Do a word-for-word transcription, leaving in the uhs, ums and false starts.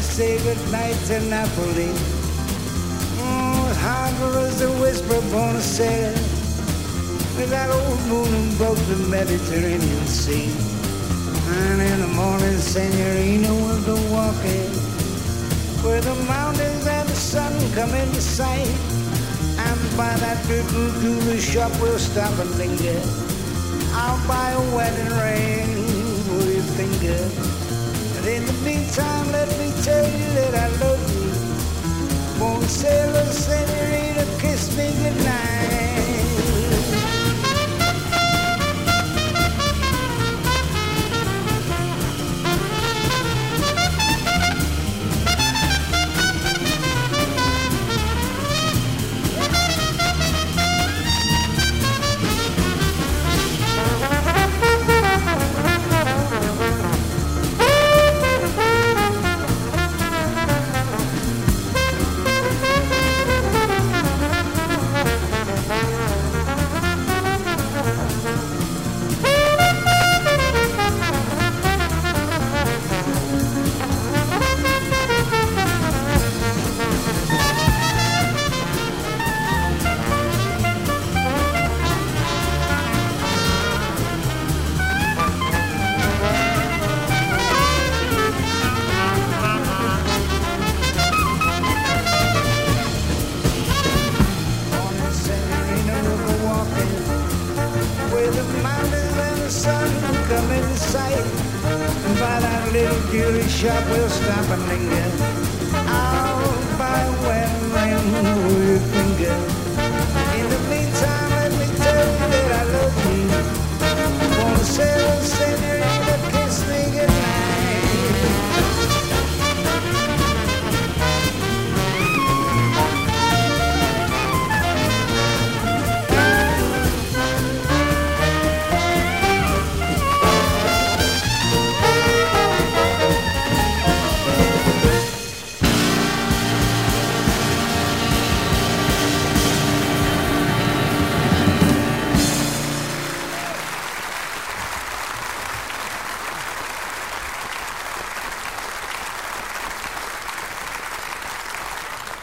say goodnight to Napoli. Oh, as hard as a whisper upon a sail, with that old moon above the Mediterranean Sea. And in the morning, Senorina will go walking where the mountains and the sun come into sight. And by that little jewelry shop we'll stop and linger. I'll buy a wedding ring for your finger. But in the meantime, let me tell you that I love you. Won't sailor, Senorita, kiss me goodnight. Shop will stop and linger.